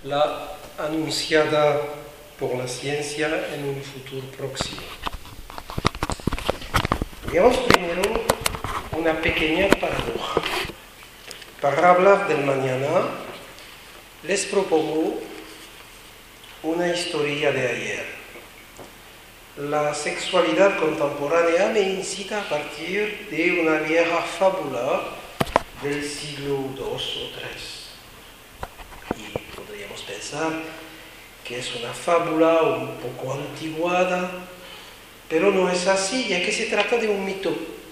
la anunciada por la ciencia en un futuro próximo. Veamos primero una pequeña paradoja. Para hablar del mañana, les propongo una historia de ayer. La sexualidad contemporánea me incita a partir de una vieja fábula del siglo II o III. Y podríamos pensar que es una fábula un poco antiguada, pero no es así, ya que se trata de un mito.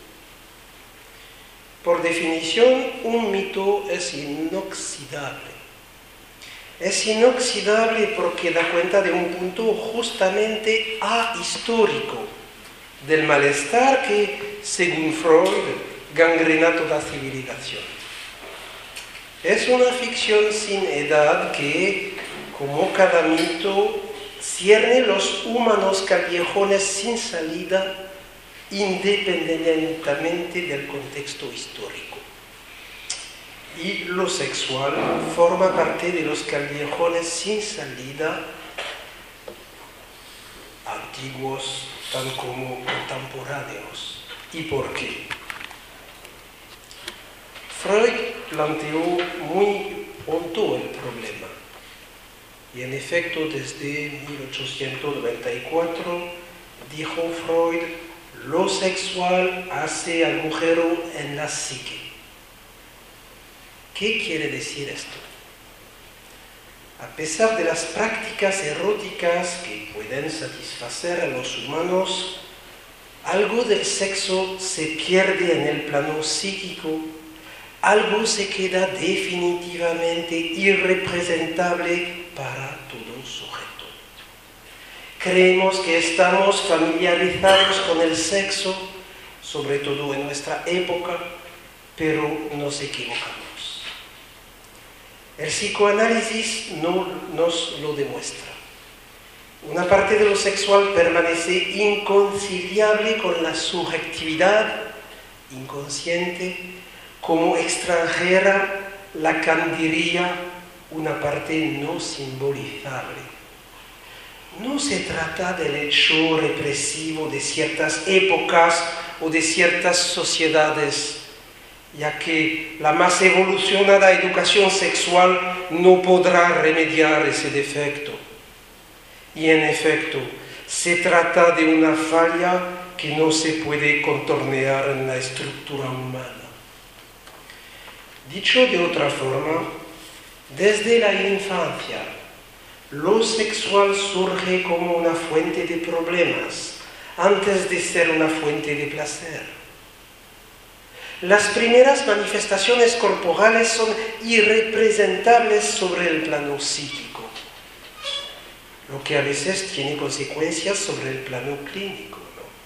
Por definición, un mito es inoxidable. Es inoxidable porque da cuenta de un punto justamente ahistórico del malestar que, según Freud, gangrena toda civilización. Es una ficción sin edad que, como cada mito, cierne los humanos callejones sin salida, independientemente del contexto histórico. Y lo sexual forma parte de los callejones sin salida, antiguos tan como contemporáneos. ¿Y por qué? Freud planteó muy hondo el problema. Y en efecto, desde 1894, dijo Freud, lo sexual hace agujero en la psique. ¿Qué quiere decir esto? A pesar de las prácticas eróticas que pueden satisfacer a los humanos, algo del sexo se pierde en el plano psíquico, algo se queda definitivamente irrepresentable para todo sujeto. Creemos que estamos familiarizados con el sexo, sobre todo en nuestra época, pero nos equivocamos. El psicoanálisis no nos lo demuestra. Una parte de lo sexual permanece inconciliable con la subjetividad inconsciente, como extranjera. Lacan diría una parte no simbolizable. No se trata del hecho represivo de ciertas épocas o de ciertas sociedades, ya que la más evolucionada educación sexual no podrá remediar ese defecto. Y en efecto, se trata de una falla que no se puede contornear en la estructura humana. Dicho de otra forma, desde la infancia, lo sexual surge como una fuente de problemas, antes de ser una fuente de placer. Las primeras manifestaciones corporales son irrepresentables sobre el plano psíquico, lo que a veces tiene consecuencias sobre el plano clínico,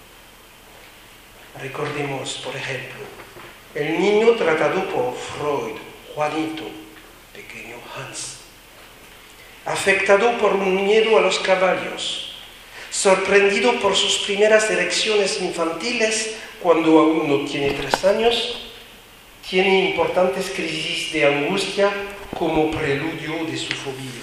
¿no? Recordemos, por ejemplo, el niño tratado por Freud, Juanito, pequeño Hans, afectado por un miedo a los caballos, sorprendido por sus primeras erecciones infantiles cuando aún no tiene 3 años, tiene importantes crisis de angustia como preludio de su fobia.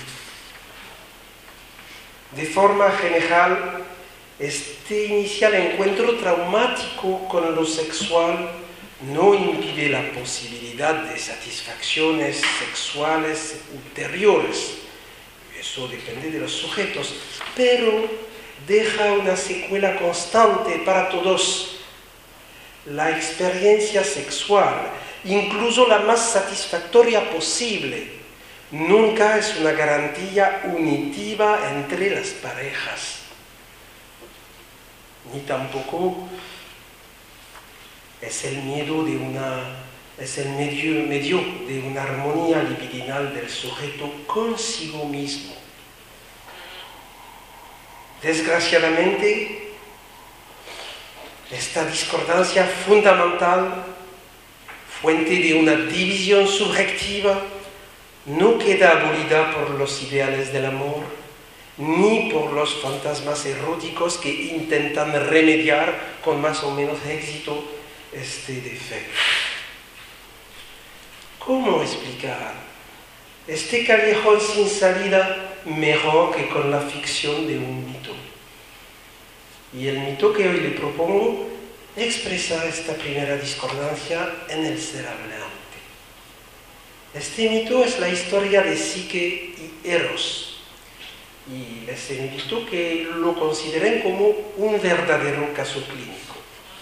De forma general, este inicial encuentro traumático con lo sexual no impide la posibilidad de satisfacciones sexuales ulteriores. Eso depende de los sujetos, pero deja una secuela constante para todos. La experiencia sexual, incluso la más satisfactoria posible, nunca es una garantía unitiva entre las parejas, ni tampoco es el medio de una armonía libidinal del sujeto consigo mismo. Desgraciadamente, esta discordancia fundamental, fuente de una división subjetiva, no queda abolida por los ideales del amor, ni por los fantasmas eróticos que intentan remediar con más o menos éxito este defecto. ¿Cómo explicar este callejón sin salida mejor que con la ficción de un mito. Y el mito que hoy le propongo expresa esta primera discordancia en el ser hablante. Este mito es la historia de Psique y Eros, y les invito a que lo consideren como un verdadero caso clínico.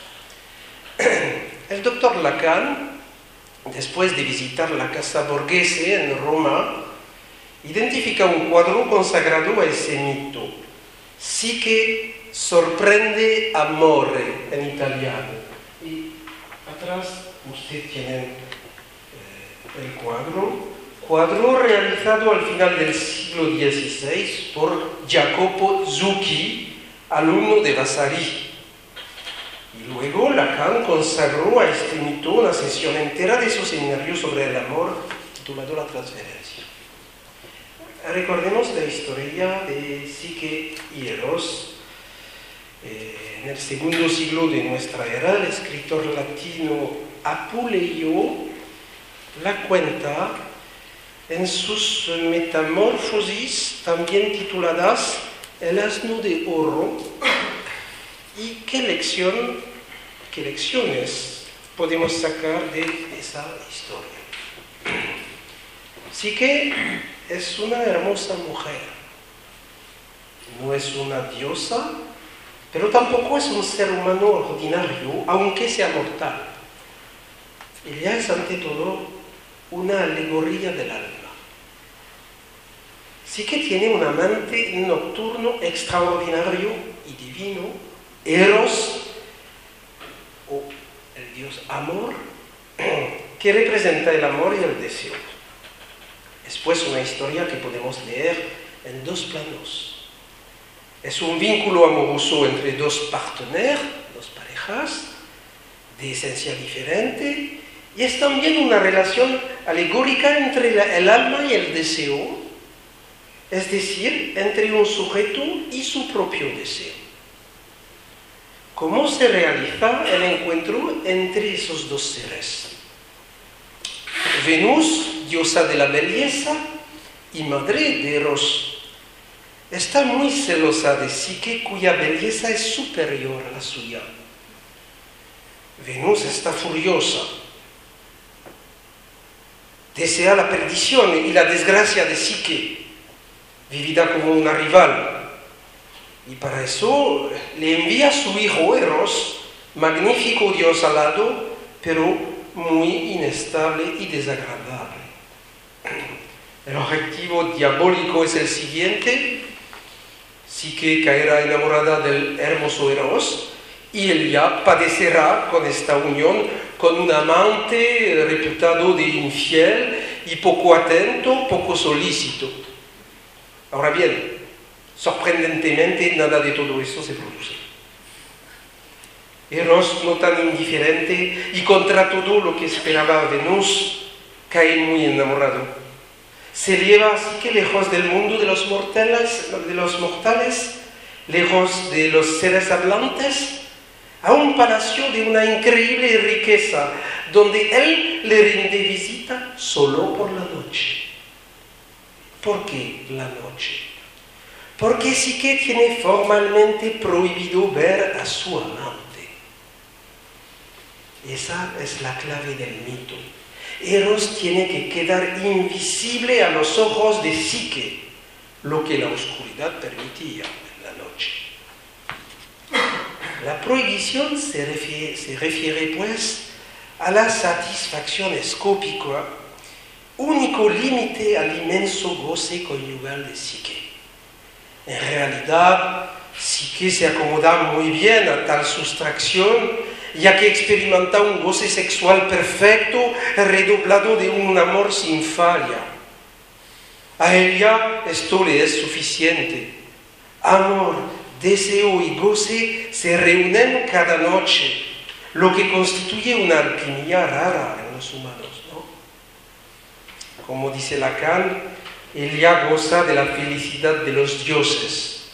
El doctor Lacan, después de visitar la casa Borghese en Roma, identifica un cuadro consagrado a ese mito. Psique sorprende amore en italiano. Y atrás usted tiene el cuadro realizado al final del siglo XVI por Jacopo Zucchi, alumno de Vasari. Y luego Lacan consagró a este mito una sesión entera de su seminario sobre el amor, titulado La Transferencia. Recordemos la historia de Psique y Eros. En el segundo siglo de nuestra era, el escritor latino Apuleyo la cuenta en sus metamorfosis, también tituladas El asno de oro. ¿Y qué lecciones podemos sacar de esa historia? Psique es una hermosa mujer, no es una diosa, pero tampoco es un ser humano ordinario, aunque sea mortal. Ella es ante todo una alegoría del alma. Psique tiene un amante nocturno extraordinario y divino, Eros, o el dios amor, que representa el amor y el deseo. Es pues una historia que podemos leer en dos planos. Es un vínculo amoroso entre dos partenaires, dos parejas, de esencia diferente, y es también una relación alegórica entre el alma y el deseo, es decir, entre un sujeto y su propio deseo. ¿Cómo se realiza el encuentro entre esos dos seres? Venus, diosa de la belleza y madre de Eros, está muy celosa de Psique, cuya belleza es superior a la suya. Venus está furiosa, desea la perdición y la desgracia de Psique, vivida como una rival, y para eso le envía a su hijo Eros, magnífico dios alado, pero muy inestable y desagradable. El objetivo diabólico es el siguiente: Psique caerá enamorada del hermoso Eros y ella padecerá con esta unión con un amante reputado de infiel y poco atento, poco solícito. Ahora bien, sorprendentemente nada de todo esto se produce. Eros, no tan indiferente y contra todo lo que esperaba Venus, cae muy enamorado. Se lleva así que lejos del mundo de los mortales, lejos de los seres hablantes, a un palacio de una increíble riqueza, donde él le rinde visita solo por la noche. ¿Por qué la noche? Porque Psique tiene formalmente prohibido ver a su amante. Esa es la clave del mito. Eros tiene que quedar invisible a los ojos de Psique, lo que la oscuridad permitía en la noche. La prohibición se refiere pues a la satisfacción escópica, único límite al inmenso goce conyugal de Psique. En realidad, Psique se acomoda muy bien a tal sustracción, ya que experimenta un goce sexual perfecto, redoblado de un amor sin falla. A ella esto le es suficiente. Amor, deseo y goce se reúnen cada noche, lo que constituye una alquimia rara en los humanos, ¿no? Como dice Lacan, ella goza de la felicidad de los dioses.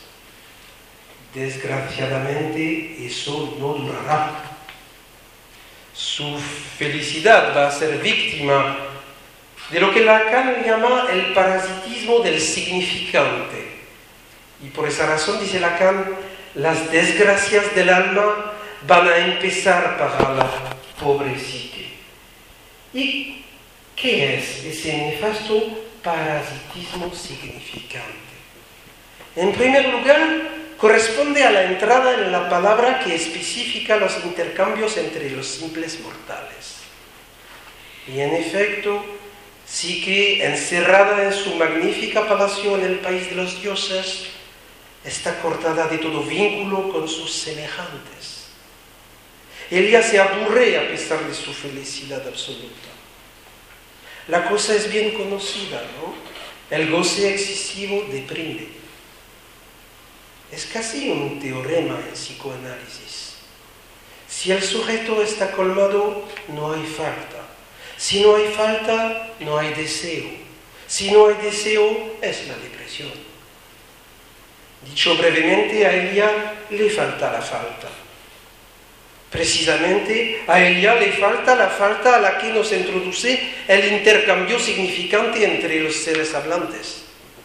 Desgraciadamente, eso no durará. Su felicidad va a ser víctima de lo que Lacan llama el parasitismo del significante. Y por esa razón, dice Lacan, las desgracias del alma van a empezar para la pobre psique. ¿Y qué es ese nefasto parasitismo significante? En primer lugar, corresponde a la entrada en la palabra que especifica los intercambios entre los simples mortales. Y en efecto, Psique, encerrada en su magnífica palacio en el país de los dioses, está cortada de todo vínculo con sus semejantes. Ella se aburre a pesar de su felicidad absoluta. La cosa es bien conocida, ¿no? El goce excesivo deprime. Es casi un teorema en psicoanálisis. Si el sujeto está colmado, no hay falta. Si no hay falta, no hay deseo. Si no hay deseo, es la depresión. Dicho brevemente, a ella le falta la falta. Precisamente a ella le falta la falta a la que nos introduce el intercambio significante entre los seres hablantes.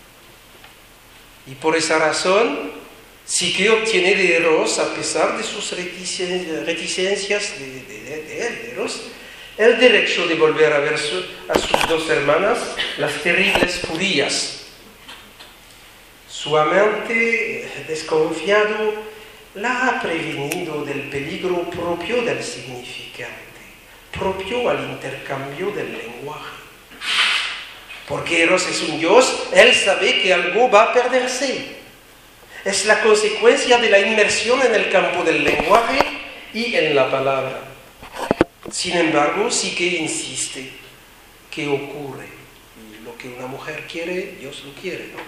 Y por esa razón, Psique obtiene de Eros, a pesar de sus reticencias de Eros, el derecho de volver a ver a sus dos hermanas, las terribles Furías. Su amante, desconfiado, la ha prevenido del peligro propio del significante, propio al intercambio del lenguaje. Porque Eros es un dios, él sabe que algo va a perderse. Es la consecuencia de la inmersión en el campo del lenguaje y en la palabra. Sin embargo, sí que insiste. ¿Qué ocurre? Y lo que una mujer quiere, Dios lo quiere, ¿no?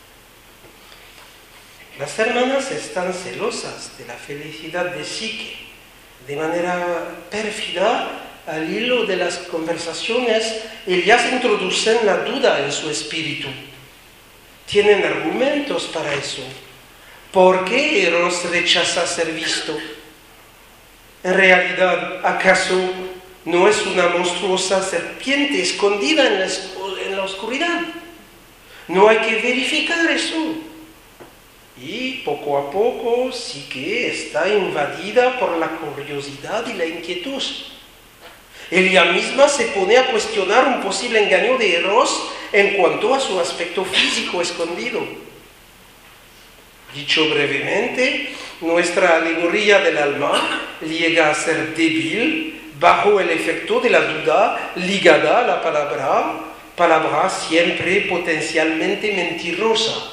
Las hermanas están celosas de la felicidad de Psique. De manera pérfida, al hilo de las conversaciones, ellas introducen la duda en su espíritu. Tienen argumentos para eso. ¿Por qué Eros rechaza ser visto? En realidad, ¿acaso no es una monstruosa serpiente escondida en la oscuridad? No hay que verificar eso. Y poco a poco sí que está invadida por la curiosidad y la inquietud. Ella misma se pone a cuestionar un posible engaño de Eros en cuanto a su aspecto físico escondido. Dicho brevemente, nuestra alegoría del alma llega a ser débil bajo el efecto de la duda ligada a la palabra siempre potencialmente mentirosa.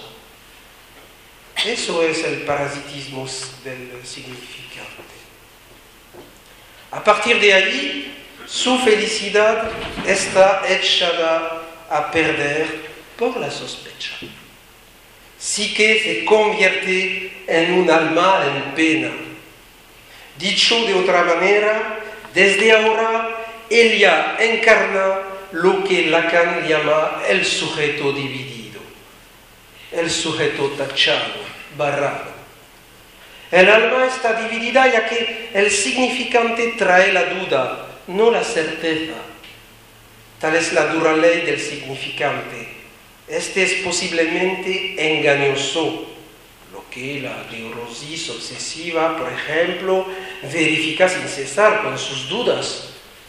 Eso es el parasitismo del significante. A partir de allí, su felicidad está echada a perder por la sospecha. Psique se convierte en un alma en pena. Dicho de otra manera, desde ahora ella encarna lo que Lacan llama el sujeto dividido, el sujeto tachado, barrado. El alma está dividida ya que el significante trae la duda, no la certeza. Tal es la dura ley del significante. Este es posiblemente engañoso, lo que la neurosis obsesiva, por ejemplo, verifica sin cesar con sus dudas.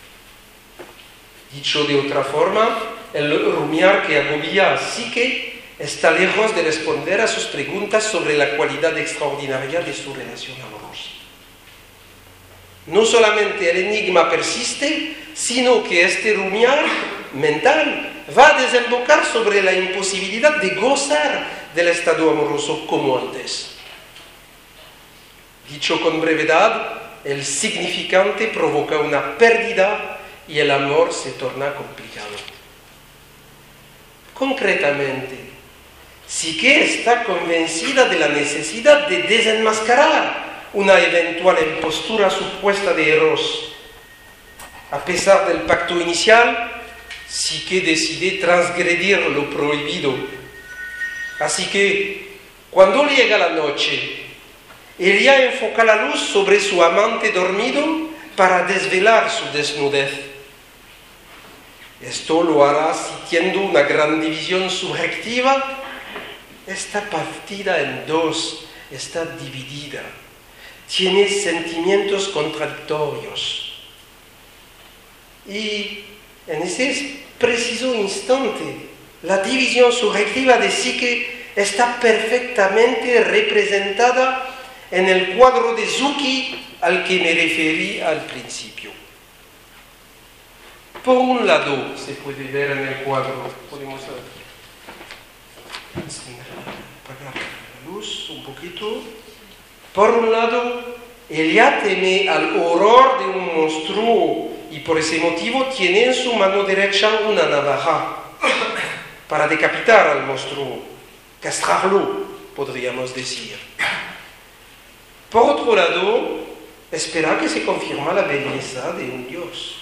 Dicho de otra forma, el rumiar que agobia a Psique está lejos de responder a sus preguntas sobre la cualidad extraordinaria de su relación amorosa. No solamente el enigma persiste, sino que este rumiar mental va a desembocar sobre la imposibilidad de gozar del estado amoroso como antes. Dicho con brevedad, el significante provoca una pérdida y el amor se torna complicado. Concretamente, Psique está convencida de la necesidad de desenmascarar una eventual impostura supuesta de Eros. A pesar del pacto inicial, Psique decide transgredir lo prohibido. Así que, cuando llega la noche, ella enfoca la luz sobre su amante dormido para desvelar su desnudez. Esto lo hará siguiendo una gran división subjetiva. Está partida en dos, está dividida. Tiene sentimientos contradictorios. Y en ese preciso instante, la división subjetiva de psique está perfectamente representada en el cuadro de Zucchi al que me referí al principio. Por un lado, se puede ver en el cuadro, podemos apagar la luz un poquito. Por un lado, Elia teme al horror de un monstruo y por ese motivo tiene en su mano derecha una navaja para decapitar al monstruo, castrarlo, podríamos decir. Por otro lado, espera que se confirme la belleza de un dios.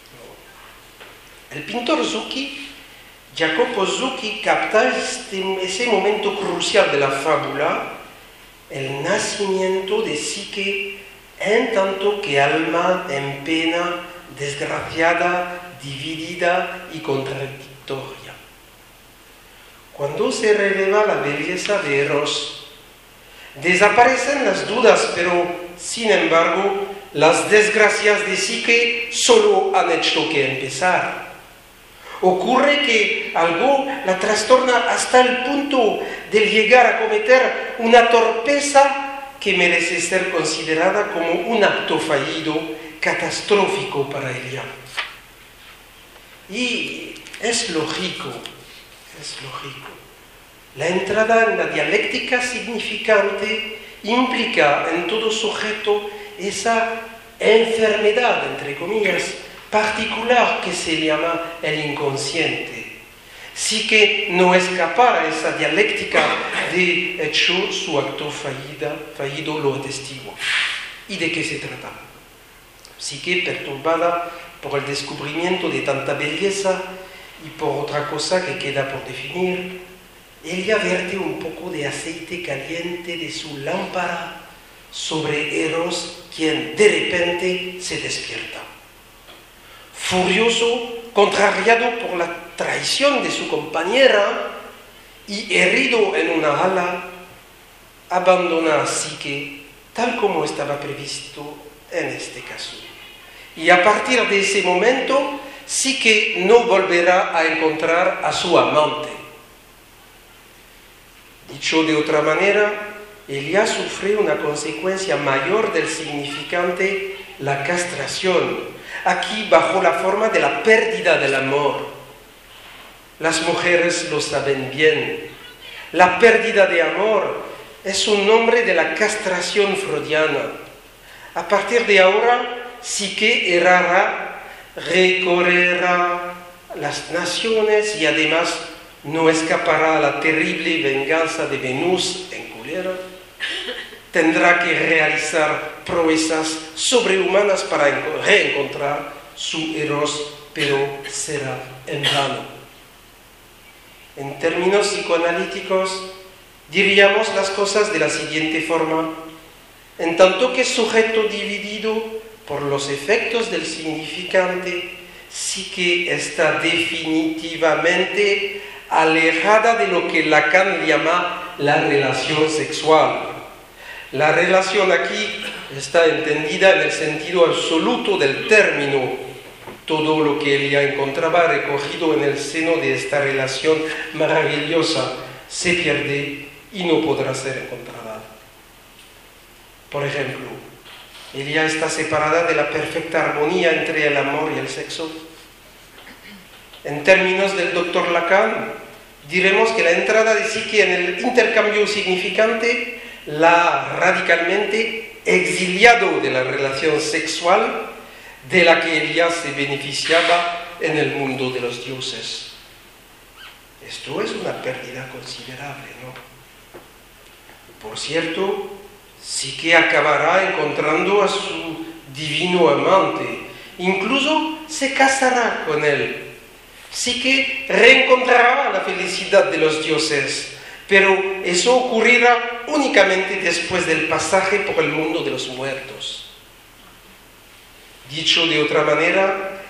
El pintor Zucchi, Jacopo Zucchi, capta ese momento crucial de la fábula, el nacimiento de Psique, en tanto que alma en pena, desgraciada, dividida y contradictoria. Cuando se revela la belleza de Eros, desaparecen las dudas, pero, sin embargo, las desgracias de Psique solo han hecho que empezar. Ocurre que algo la trastorna hasta el punto de llegar a cometer una torpeza que merece ser considerada como un acto fallido, catastrófico para ella. Y es lógico. La entrada en la dialéctica significante implica en todo sujeto esa enfermedad, entre comillas, particular que se llama el inconsciente. Sí que no escapar a esa dialéctica, de hecho su acto fallido lo atestigua. ¿Y de qué se trata? Sí que perturbada por el descubrimiento de tanta belleza y por otra cosa que queda por definir, ella vierte un poco de aceite caliente de su lámpara sobre Eros, quien de repente se despierta. Furioso, contrariado por la traición de su compañera y herido en una ala, abandona a Psique tal como estaba previsto en este caso. Y a partir de ese momento, Psique no volverá a encontrar a su amante. Dicho de otra manera, ella sufre una consecuencia mayor del significante, la castración, aquí bajo la forma de la pérdida del amor. Las mujeres lo saben bien. La pérdida de amor es un nombre de la castración freudiana. A partir de ahora, Psique errará, recorrerá las naciones y además no escapará a la terrible venganza de Venus en cólera. Tendrá que realizar proezas sobrehumanas para reencontrar su Eros, pero será en vano. En términos psicoanalíticos, diríamos las cosas de la siguiente forma. En tanto que sujeto dividido por los efectos del significante, Psique está definitivamente alejada de lo que Lacan llama la relación sexual. La relación aquí está entendida en el sentido absoluto del término. Todo lo que ella encontraba recogido en el seno de esta relación maravillosa se pierde y no podrá ser encontrada. Por ejemplo, ella está separada de la perfecta armonía entre el amor y el sexo. En términos del doctor Lacan, diremos que la entrada de Psique en el intercambio significante la ha radicalmente exiliado de la relación sexual de la que ella se beneficiaba en el mundo de los dioses. Esto es una pérdida considerable, ¿no? Por cierto, Psique acabará encontrando a su divino amante, incluso se casará con él. Psique reencontrará la felicidad de los dioses, pero eso ocurrirá únicamente después del pasaje por el mundo de los muertos. Dicho de otra manera,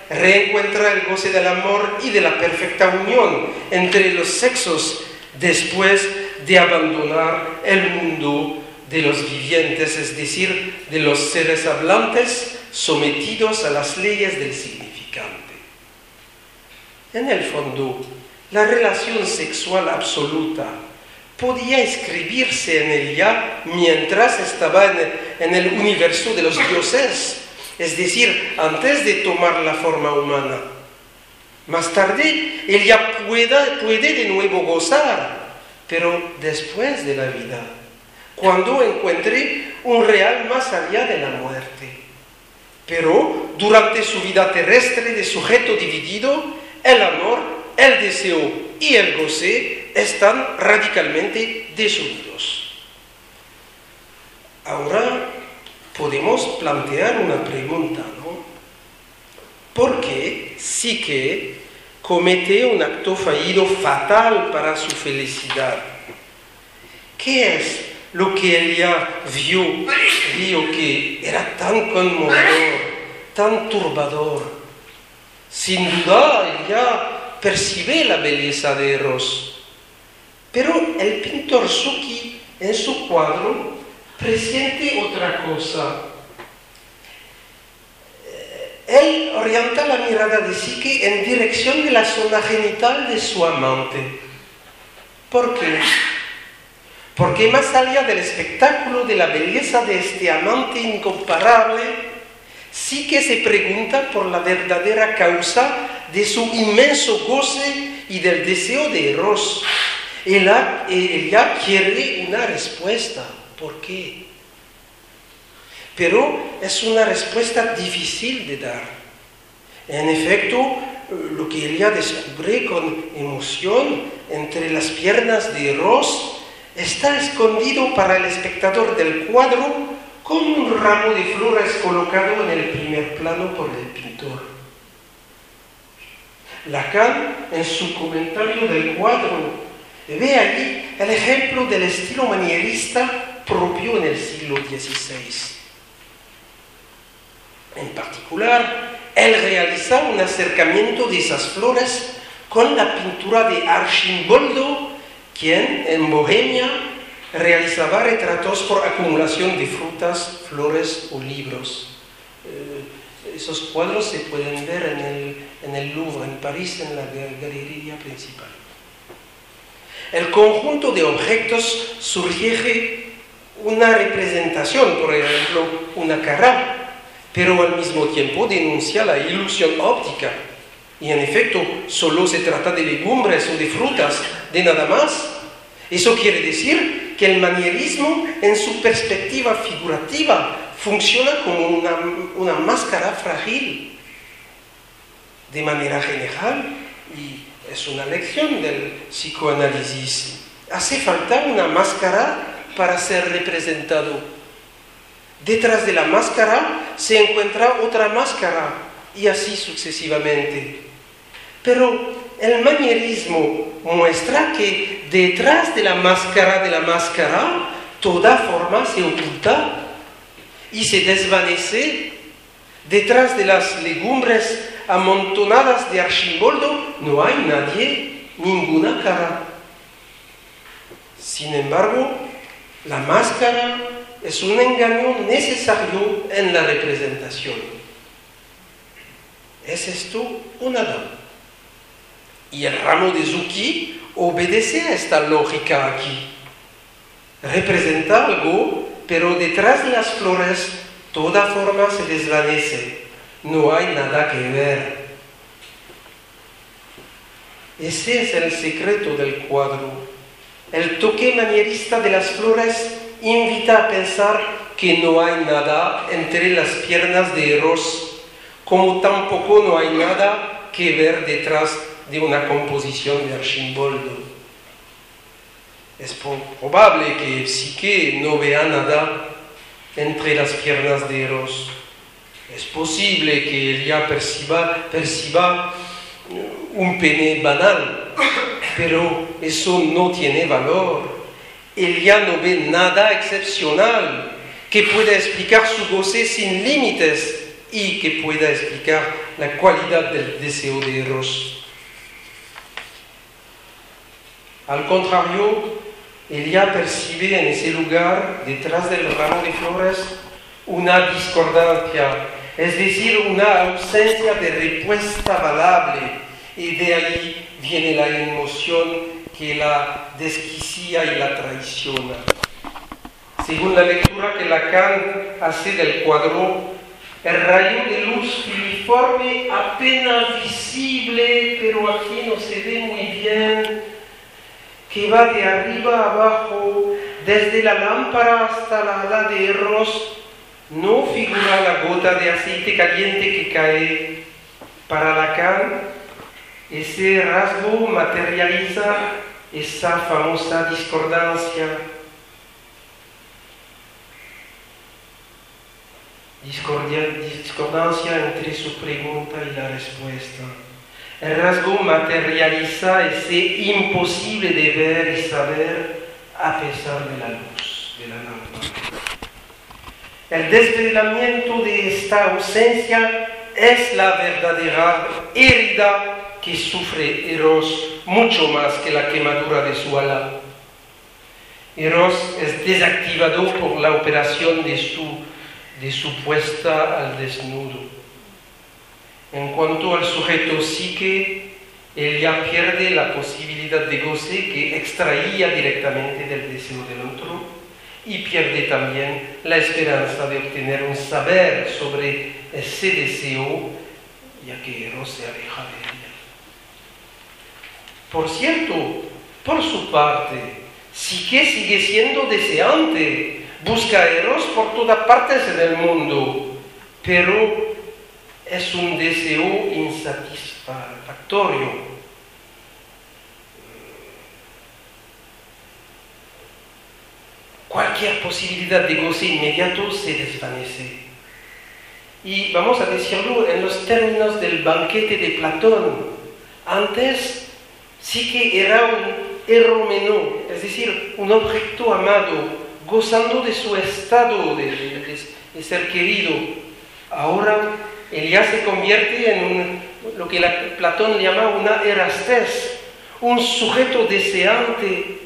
reencuentra el goce del amor y de la perfecta unión entre los sexos después de abandonar el mundo de los vivientes, es decir, de los seres hablantes sometidos a las leyes del significante. En el fondo, la relación sexual absoluta podía escribirse en el ya mientras estaba en el universo de los dioses, es decir, antes de tomar la forma humana. Más tarde, él ya puede de nuevo gozar, pero después de la vida, cuando encuentre un real más allá de la muerte. Pero durante su vida terrestre de sujeto dividido, el amor, el deseo y el goce están radicalmente desunidos. Ahora podemos plantear una pregunta, ¿no? ¿Por qué Psique comete un acto fallido fatal para su felicidad? ¿Qué es lo que ella vio que era tan conmovedor, tan turbador? Sin duda, ella percibe la belleza de Eros. Pero el pintor Zucchi, en su cuadro, presiente otra cosa. Él orienta la mirada de Psique en dirección de la zona genital de su amante. ¿Por qué? Porque más allá del espectáculo de la belleza de este amante incomparable, Psique se pregunta por la verdadera causa de su inmenso goce y del deseo de Eros. Ella quiere una respuesta. ¿Por qué? Pero es una respuesta difícil de dar. En efecto, lo que ella descubre con emoción entre las piernas de Eros está escondido para el espectador del cuadro como un ramo de flores colocado en el primer plano por el pintor. Lacan, en su comentario del cuadro, ve allí el ejemplo del estilo manierista propio en el siglo XVI. En particular, él realiza un acercamiento de esas flores con la pintura de Arcimboldo, quien en Bohemia realizaba retratos por acumulación de frutas, flores o libros. Esos cuadros se pueden ver en el Louvre, en París, en la galería principal. El conjunto de objetos sugiere una representación, por ejemplo, una cara, pero al mismo tiempo denuncia la ilusión óptica. Y en efecto, solo se trata de legumbres o de frutas, de nada más. Eso quiere decir que el manierismo, en su perspectiva figurativa, funciona como una máscara frágil. De manera general, y es una lección del psicoanálisis, hace falta una máscara para ser representado. Detrás de la máscara se encuentra otra máscara, y así sucesivamente. Pero el manierismo muestra que detrás de la máscara, toda forma se oculta y se desvanece. Detrás de las legumbres amontonadas de Arcimboldo no hay nadie, ninguna cara. Sin embargo, la máscara es un engaño necesario en la representación. ¿Es esto o nada? Y el ramo de Zucchi obedece a esta lógica aquí. Representa algo, pero detrás de las flores toda forma se desvanece. No hay nada que ver. Ese es el secreto del cuadro. El toque manierista de las flores invita a pensar que no hay nada entre las piernas de Eros, como tampoco no hay nada que ver detrás de una composición de Arcimboldo. Es probable que Psique no vea nada entre las piernas de Eros. Es posible que ella perciba un pene banal, pero eso no tiene valor. Ella no ve nada excepcional que pueda explicar su goce sin límites, y que pueda explicar la cualidad del deseo de Eros. Al contrario, ella percibe en ese lugar, detrás del ramo de flores, una discordancia, es decir, una ausencia de respuesta valable, y de ahí viene la emoción que la desquicia y la traiciona. Según la lectura que Lacan hace del cuadro, el rayo de luz filiforme apenas visible, pero aquí no se ve muy bien, que va de arriba a abajo, desde la lámpara hasta la ala de Eros, no figura la gota de aceite caliente que cae. Para Lacan, ese rasgo materializa esa famosa discordancia. Discordancia entre su pregunta y la respuesta. El rasgo materializa ese imposible de ver y saber a pesar de la luz de la lámpara. El desvelamiento de esta ausencia es la verdadera herida que sufre Eros, mucho más que la quemadura de su ala. Eros es desactivado por la operación de su puesta al desnudo. En cuanto al sujeto psique, él ya pierde la posibilidad de goce que extraía directamente del deseo del otro y pierde también la esperanza de obtener un saber sobre ese deseo, ya que Eros se aleja de ella. Por cierto, por su parte, Psique sigue siendo deseante, busca a Eros por todas partes en el mundo, pero es un deseo insatisfactorio. Cualquier posibilidad de goce inmediato se desvanece. Y vamos a decirlo en los términos del banquete de Platón. Antes sí que era un eromeno, es decir, un objeto amado, gozando de su estado de ser querido. Ahora él ya se convierte en lo que Platón llama una erastés, un sujeto deseante,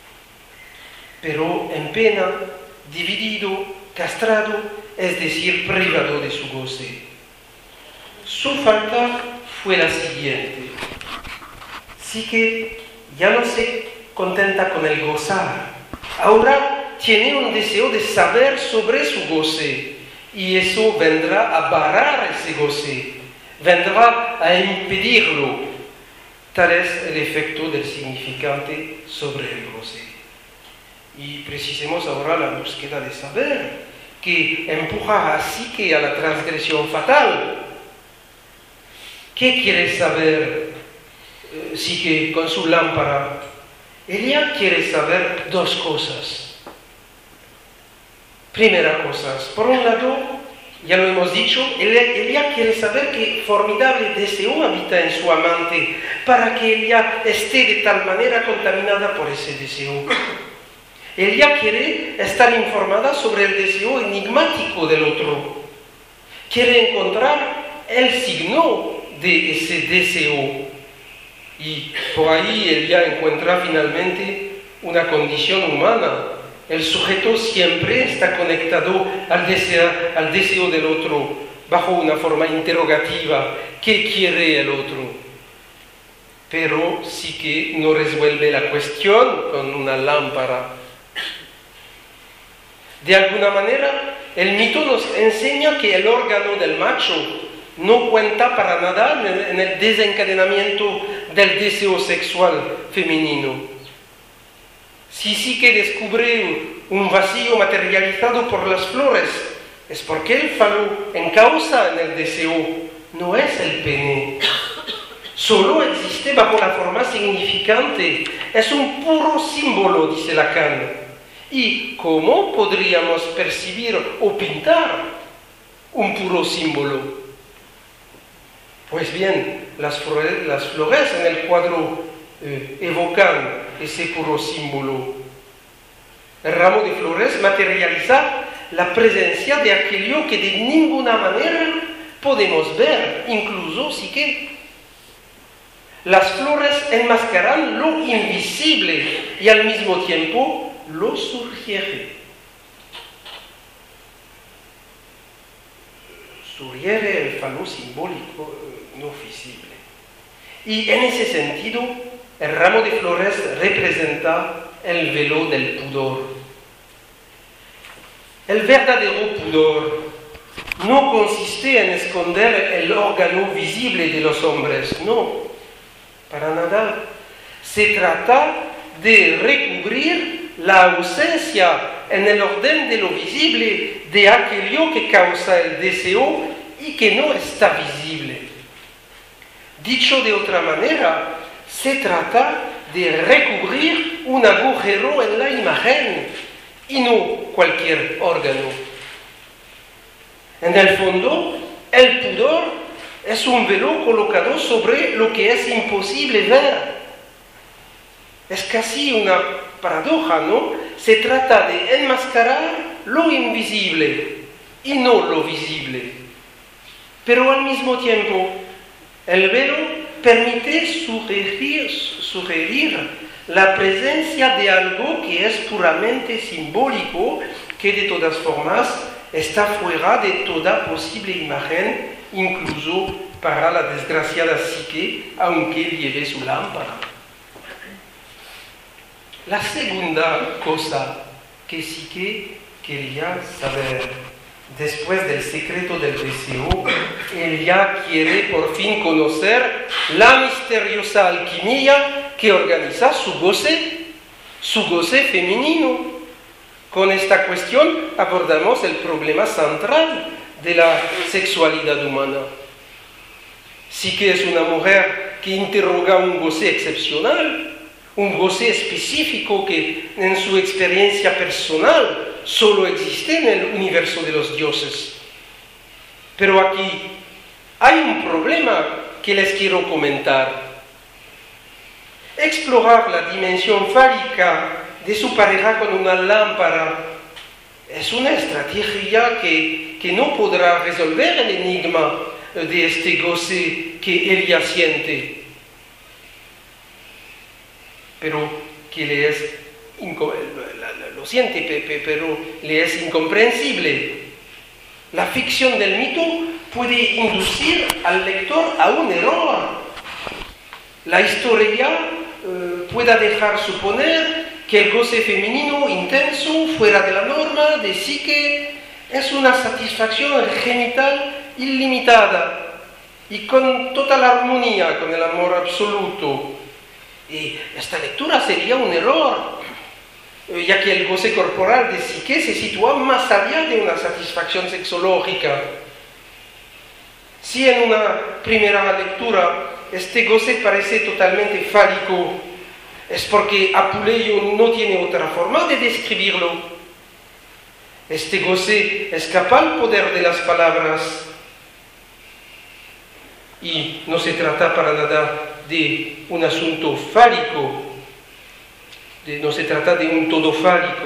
pero en pena, dividido, castrado, es decir, privado de su goce. Su falta fue la siguiente. Sí que ya no se contenta con el gozar, ahora tiene un deseo de saber sobre su goce, y eso vendrá a barrar ese goce, vendrá a impedirlo. Tal es el efecto del significante sobre el goce. Y precisemos ahora la búsqueda de saber, que empuja a Psique a la transgresión fatal. ¿Qué quiere saber Psique con su lámpara? Ella quiere saber dos cosas. Primera cosa, por un lado, ya lo hemos dicho, ella quiere saber qué formidable deseo habita en su amante para que ella esté de tal manera contaminada por ese deseo. Ella quiere estar informada sobre el deseo enigmático del otro. Quiere encontrar el signo de ese deseo. Y por ahí ella encuentra finalmente una condición humana. El sujeto siempre está conectado al deseo del otro, bajo una forma interrogativa. ¿Qué quiere el otro? Pero sí que no resuelve la cuestión con una lámpara. De alguna manera, el mito nos enseña que el órgano del macho no cuenta para nada en el desencadenamiento del deseo sexual femenino. Si sí que descubre un vacío materializado por las flores, es porque el falo en causa en el deseo no es el pene. Solo existe bajo la forma significante, es un puro símbolo, dice Lacan. ¿Y cómo podríamos percibir o pintar un puro símbolo? Pues bien, las flores en el cuadro evocan ese puro símbolo. El ramo de flores materializa la presencia de aquello que de ninguna manera podemos ver incluso Psique. Las flores enmascaran lo invisible y al mismo tiempo lo sugiere. Sugiere el falo simbólico no visible. Y en ese sentido, el ramo de flores representa el velo del pudor. El verdadero pudor no consiste en esconder el órgano visible de los hombres, no. Para nada. Se trata de recubrir la ausencia en el orden de lo visible de aquello que causa el deseo y que no está visible. Dicho de otra manera, se trata de recubrir un agujero en la imagen y no cualquier órgano. En el fondo, el pudor es un velo colocado sobre lo que es imposible ver. Es casi una paradoja, ¿no? Se trata de enmascarar lo invisible y no lo visible. Pero al mismo tiempo, el velo permite sugerir la presencia de algo que es puramente simbólico, que de todas formas está fuera de toda posible imagen, incluso para la desgraciada Psique, aunque lleve su lámpara. La segunda cosa que Psique quería saber, después del secreto del deseo, ella quiere por fin conocer la misteriosa alquimia que organiza su goce femenino. Con esta cuestión abordamos el problema central de la sexualidad humana. Psique es una mujer que interroga un goce excepcional, un goce específico que en su experiencia personal solo existe en el universo de los dioses. Pero aquí hay un problema que les quiero comentar. Explorar la dimensión fálica de su pareja con una lámpara es una estrategia que no podrá resolver el enigma de este goce que ella siente, pero que le es lo siente, pero le es incomprensible. La ficción del mito puede inducir al lector a un error. La historia pueda dejar suponer que el goce femenino intenso, fuera de la norma, de Psique, es una satisfacción genital ilimitada y con total armonía con el amor absoluto. Y esta lectura sería un error, ya que el goce corporal de Psique se sitúa más allá de una satisfacción sexológica. Si en una primera lectura este goce parece totalmente fálico, es porque Apuleyo no tiene otra forma de describirlo. Este goce escapa al poder de las palabras. Y no se trata para nada de un asunto fálico, no se trata de un todo fálico.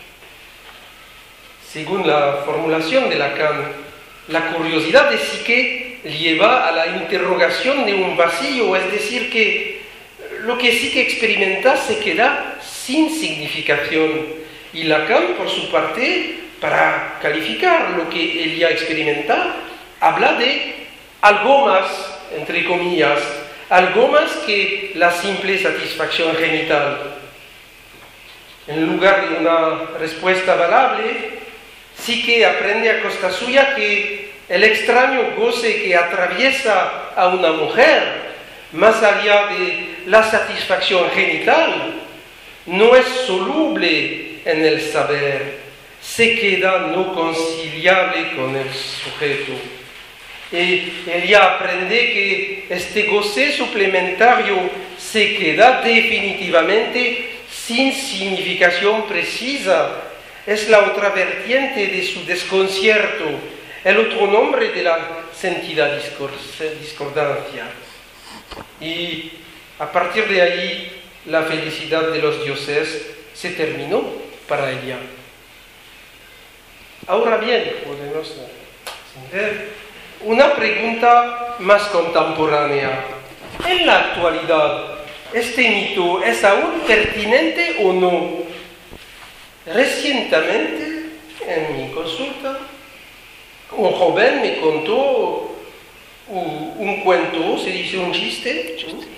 Según la formulación de Lacan, la curiosidad de Psique lleva a la interrogación de un vacío, es decir, que lo que Psique experimenta se queda sin significación. Y Lacan, por su parte, para calificar lo que ella experimenta, habla de algo más, entre comillas, algo más que la simple satisfacción genital. En lugar de una respuesta valable, Psique aprende a costa suya que el extraño goce que atraviesa a una mujer, más allá de la satisfacción genital, no es soluble en el saber, se queda no conciliable con el sujeto. Y ella aprende que este goce suplementario se queda definitivamente sin significación precisa. Es la otra vertiente de su desconcierto, el otro nombre de la sentida discordancia. Y a partir de ahí, la felicidad de los dioses se terminó para ella. Ahora bien, podemos entender una pregunta más contemporánea. En la actualidad, ¿este mito es aún pertinente o no? Recientemente, en mi consulta, un joven me contó un cuento, se dice un chiste,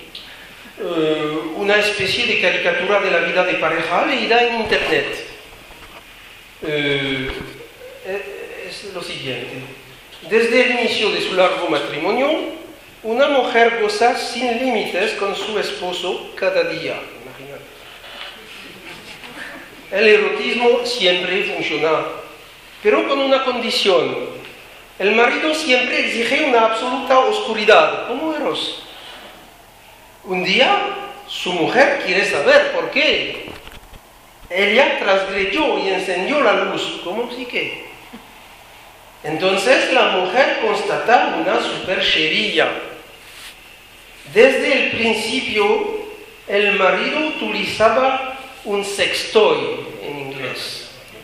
una especie de caricatura de la vida de pareja leída en internet. Es lo siguiente. Desde el inicio de su largo matrimonio, una mujer goza sin límites con su esposo cada día. Imagínate. El erotismo siempre funciona, pero con una condición. El marido siempre exige una absoluta oscuridad, como Eros. Un día, su mujer quiere saber por qué. Ella transgredió y encendió la luz, como Psique. Entonces la mujer constata una superchería. Desde el principio, el marido utilizaba un sextoy en inglés.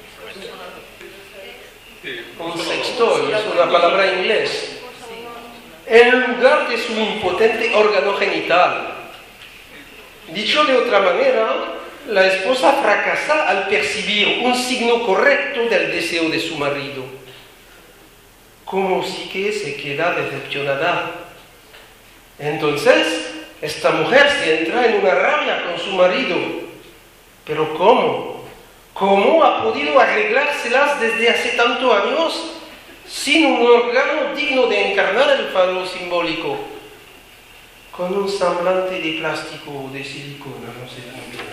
Un sextoy es una palabra inglesa. En lugar de su impotente órgano genital. Dicho de otra manera, la esposa fracasa al percibir un signo correcto del deseo de su marido. Como si que se queda decepcionada. Entonces, esta mujer se entra en una rabia con su marido. ¿Pero cómo? ¿Cómo ha podido arreglárselas desde hace tantos años sin un órgano digno de encarnar el falo simbólico? Con un semblante de plástico o de silicona, no sé muy bien.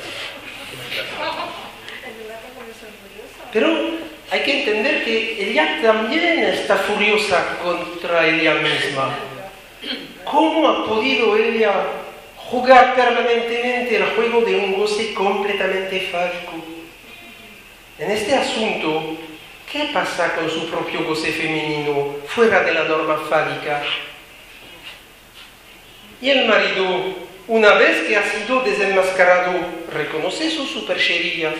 Pero hay que entender que ella también está furiosa contra ella misma. ¿Cómo ha podido ella jugar permanentemente el juego de un goce completamente fálico? En este asunto, ¿qué pasa con su propio goce femenino fuera de la norma fálica? Y el marido, una vez que ha sido desenmascarado, reconoce su superchería.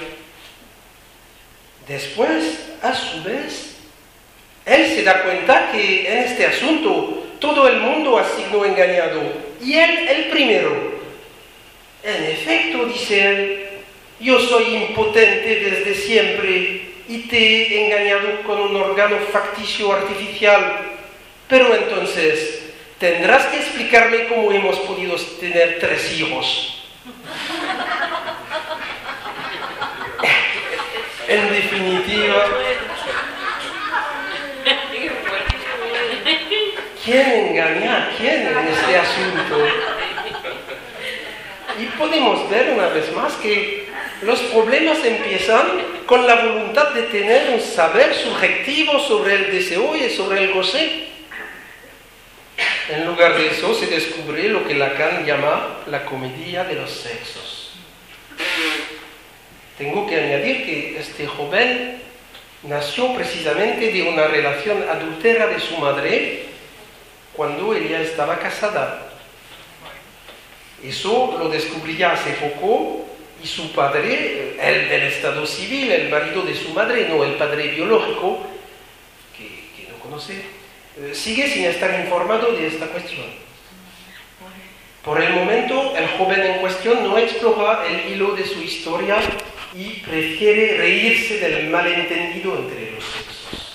Después, a su vez, él se da cuenta que en este asunto todo el mundo ha sido engañado, y él el primero. En efecto, dice él, yo soy impotente desde siempre y te he engañado con un órgano facticio artificial. Pero entonces, tendrás que explicarme cómo hemos podido tener 3 hijos. En definitiva, ¿quién engaña a quién en este asunto? Y podemos ver una vez más que los problemas empiezan con la voluntad de tener un saber subjetivo sobre el deseo y sobre el goce. En lugar de eso se descubre lo que Lacan llama la comedia de los sexos. Tengo que añadir que este joven nació precisamente de una relación adúltera de su madre cuando ella estaba casada. Eso lo descubrí ya hace poco y su padre, el del estado civil, el marido de su madre, no el padre biológico, que no conoce, sigue sin estar informado de esta cuestión. Por el momento, el joven en cuestión no explora el hilo de su historia y prefiere reírse del malentendido entre los sexos.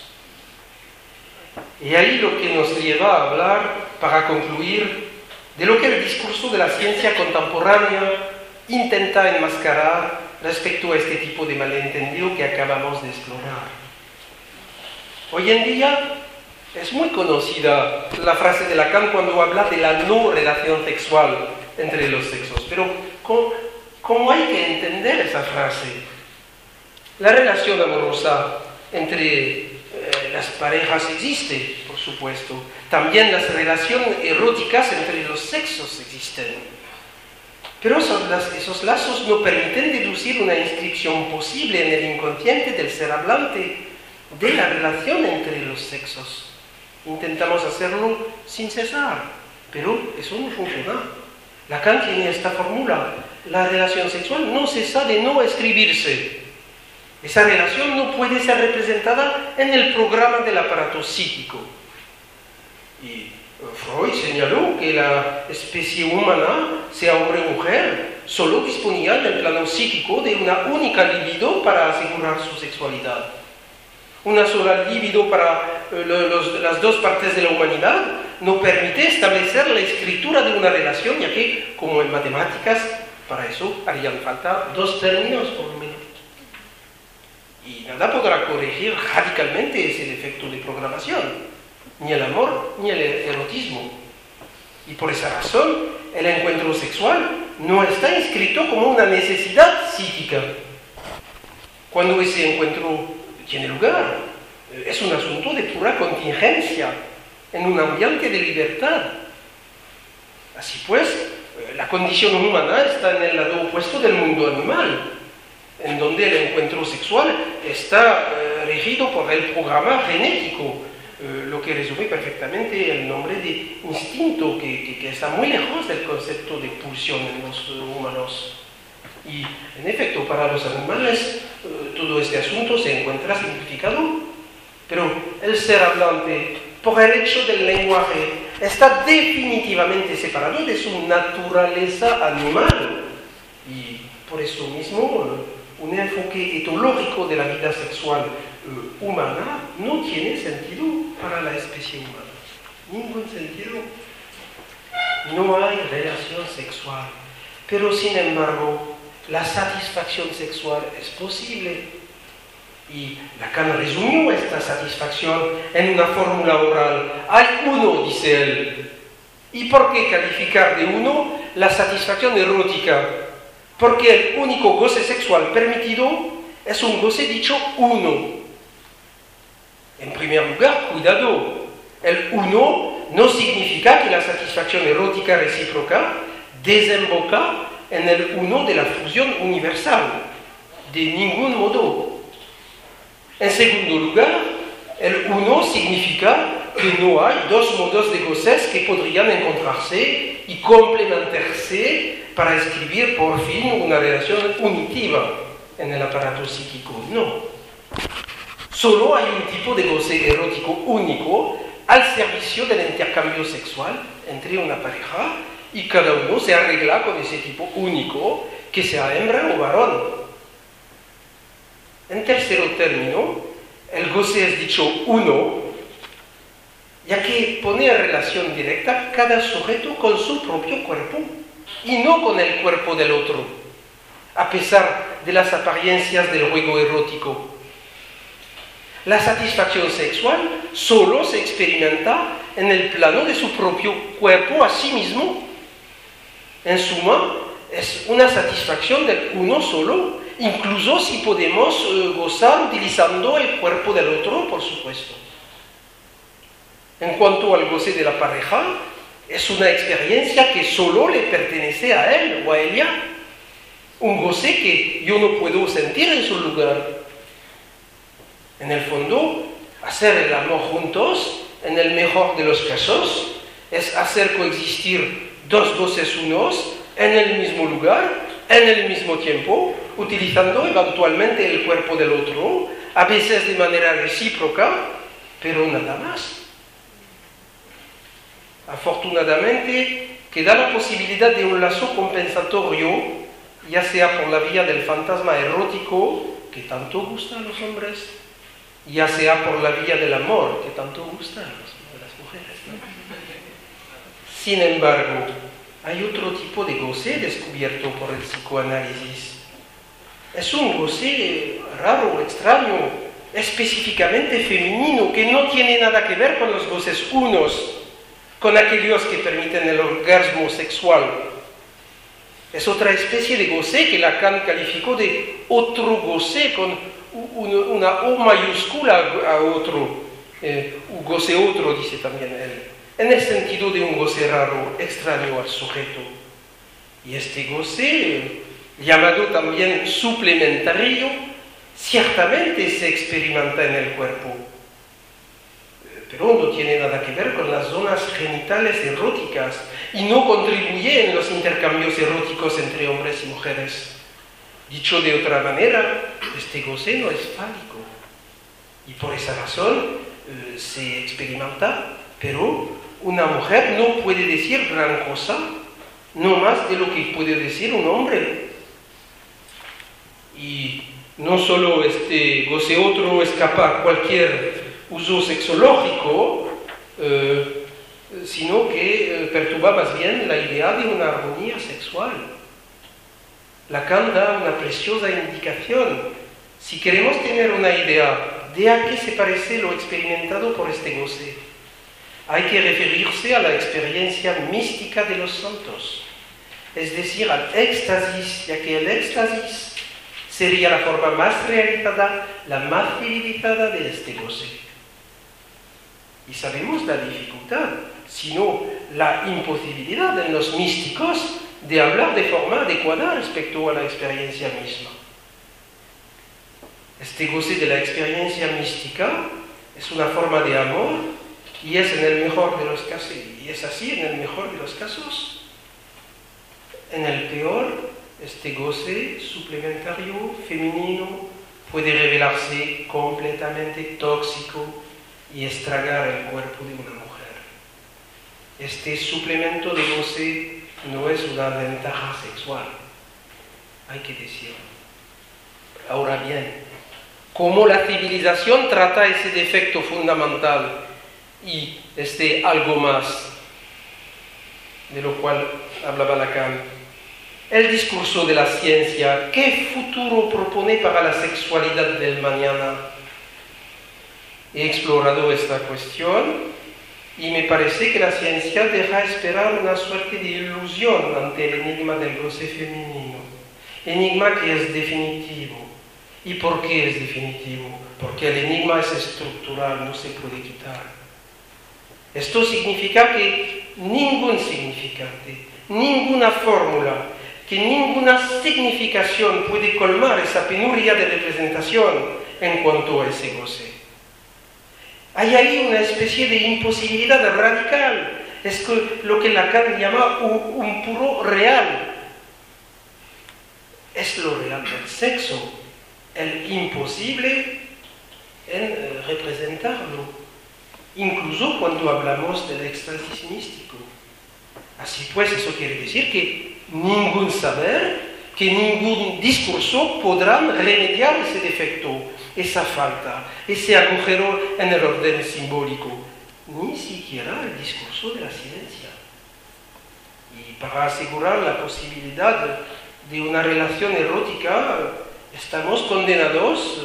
Y ahí lo que nos lleva a hablar, para concluir, de lo que el discurso de la ciencia contemporánea intenta enmascarar respecto a este tipo de malentendido que acabamos de explorar. Hoy en día es muy conocida la frase de Lacan cuando habla de la no relación sexual entre los sexos, pero ¿cómo hay que entender esa frase? La relación amorosa entre las parejas existe, por supuesto. También las relaciones eróticas entre los sexos existen. Pero esos lazos no permiten deducir una inscripción posible en el inconsciente del ser hablante de la relación entre los sexos. Intentamos hacerlo sin cesar, pero eso no funciona. Lacan tiene esta fórmula: la relación sexual no cesa de no escribirse. Esa relación no puede ser representada en el programa del aparato psíquico. Y Freud señaló que la especie humana, sea hombre o mujer, solo disponía del plano psíquico de una única libido para asegurar su sexualidad. Una sola libido para las dos partes de la humanidad no permite establecer la escritura de una relación, ya que, como en matemáticas, para eso harían falta dos términos por lo menos. Y nada podrá corregir radicalmente ese defecto de programación, ni el amor ni el erotismo. Y por esa razón, el encuentro sexual no está inscrito como una necesidad psíquica. Cuando ese encuentro tiene lugar, es un asunto de pura contingencia, en un ambiente de libertad. Así pues, la condición humana está en el lado opuesto del mundo animal, en donde el encuentro sexual está regido por el programa genético, lo que resume perfectamente el nombre de instinto, que está muy lejos del concepto de pulsión en los humanos. Y, en efecto, para los animales todo este asunto se encuentra simplificado, pero el ser hablante, por el hecho del lenguaje, está definitivamente separado de su naturaleza animal. Y por eso mismo, un enfoque etológico de la vida sexual humana no tiene sentido para la especie humana. Ningún sentido. No hay relación sexual, pero sin embargo, la satisfacción sexual es posible. Y Lacan resumió esta satisfacción en una fórmula oral. Hay uno, dice él. ¿Y por qué calificar de uno la satisfacción erótica? Porque el único goce sexual permitido es un goce dicho uno. En primer lugar, cuidado. El uno no significa que la satisfacción erótica recíproca desemboca en el uno de la fusión universal. De ningún modo. En segundo lugar, el uno significa que no hay dos modos de goces que podrían encontrarse y complementarse para escribir por fin una relación unitiva en el aparato psíquico. No. Solo hay un tipo de goce erótico único al servicio del intercambio sexual entre una pareja y cada uno se arregla con ese tipo único, que sea hembra o varón. En tercer término, el goce es dicho uno, ya que pone en relación directa cada sujeto con su propio cuerpo y no con el cuerpo del otro, a pesar de las apariencias del juego erótico. La satisfacción sexual solo se experimenta en el plano de su propio cuerpo a sí mismo. En suma, es una satisfacción del uno solo, incluso si podemos gozar utilizando el cuerpo del otro, por supuesto. En cuanto al goce de la pareja, es una experiencia que solo le pertenece a él o a ella. Un goce que yo no puedo sentir en su lugar. En el fondo, hacer el amor juntos, en el mejor de los casos, es hacer coexistir dos goces unos en el mismo lugar, en el mismo tiempo, utilizando eventualmente el cuerpo del otro, a veces de manera recíproca, pero nada más. Afortunadamente, queda la posibilidad de un lazo compensatorio, ya sea por la vía del fantasma erótico, que tanto gusta a los hombres, ya sea por la vía del amor, que tanto gusta a las mujeres, ¿no? Sin embargo, hay otro tipo de goce descubierto por el psicoanálisis. Es un goce raro, extraño, específicamente femenino, que no tiene nada que ver con los goces unos, con aquellos que permiten el orgasmo sexual. Es otra especie de goce que Lacan calificó de otro goce, con una O mayúscula a otro, goce otro, dice también él, en el sentido de un goce raro, extraño al sujeto. Y este goce, llamado también suplementario, ciertamente se experimenta en el cuerpo, pero no tiene nada que ver con las zonas genitales eróticas y no contribuye en los intercambios eróticos entre hombres y mujeres. Dicho de otra manera, este goce no es fálico y por esa razón se experimenta pero una mujer no puede decir gran cosa, no más de lo que puede decir un hombre. Y no solo goce otro escapa a cualquier uso sexológico, sino que perturba más bien la idea de una armonía sexual. Lacan da una preciosa indicación. Si queremos tener una idea de a qué se parece lo experimentado por este goce, hay que referirse a la experiencia mística de los santos, es decir, al éxtasis, ya que el éxtasis sería la forma más realizada, la más civilizada de este goce. Y sabemos la dificultad, sino la imposibilidad en los místicos de hablar de forma adecuada respecto a la experiencia misma. Este goce de la experiencia mística es una forma de amor y es en el mejor de los casos, y es así en el mejor de los casos. En el peor, este goce suplementario femenino puede revelarse completamente tóxico y estragar el cuerpo de una mujer. Este suplemento de goce no es una ventaja sexual, hay que decirlo. Ahora bien, ¿cómo la civilización trata ese defecto fundamental y algo más de lo cual hablaba Lacan? El discurso de la ciencia, ¿qué futuro propone para la sexualidad del mañana? He explorado esta cuestión y me parece que la ciencia deja esperar una suerte de ilusión ante el enigma del goce femenino, enigma que es definitivo. ¿Y por qué es definitivo? Porque el enigma es estructural, no se puede quitar. Esto significa que ningún significante, ninguna fórmula, que ninguna significación puede colmar esa penuria de representación en cuanto a ese goce. Hay ahí una especie de imposibilidad radical, es lo que Lacan llama un puro real. Es lo real del sexo, el imposible en representarlo, incluso cuando hablamos del éxtasis místico. Así pues, eso quiere decir que ningún saber, que ningún discurso podrán remediar ese defecto, esa falta, ese agujero en el orden simbólico, ni siquiera el discurso de la ciencia. Y para asegurar la posibilidad de una relación erótica, estamos condenados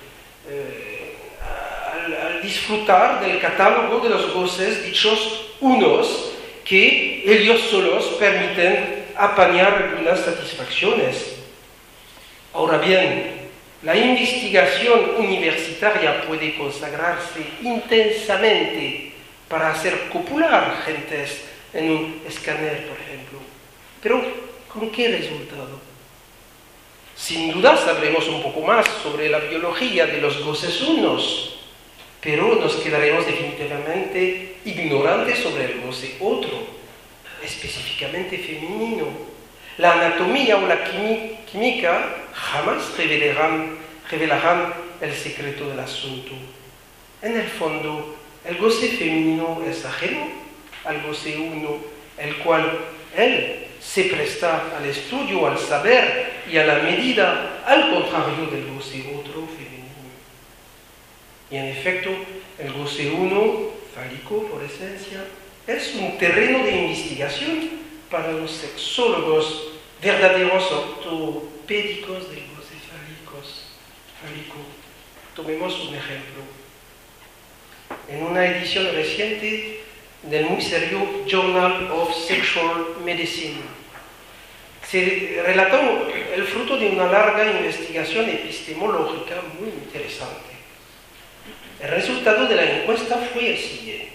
al disfrutar del catálogo de los goces dichos unos que ellos solos permiten apañar algunas satisfacciones. Ahora bien, la investigación universitaria puede consagrarse intensamente para hacer copular gentes en un escáner, por ejemplo. Pero, ¿con qué resultado? Sin duda sabremos un poco más sobre la biología de los goces unos, pero nos quedaremos definitivamente ignorantes sobre el goce otro, específicamente femenino. La anatomía o la química jamás revelarán el secreto del asunto. En el fondo, el goce femenino es ajeno al goce uno, el cual él se presta al estudio, al saber y a la medida, al contrario del goce otro femenino. Y en efecto, el goce uno, fálico por esencia, es un terreno de investigación para los sexólogos, verdaderos ortopédicos del goce fálico. Tomemos un ejemplo. En una edición reciente del muy serio Journal of Sexual Medicine, se relató el fruto de una larga investigación epistemológica muy interesante. El resultado de la encuesta fue el siguiente.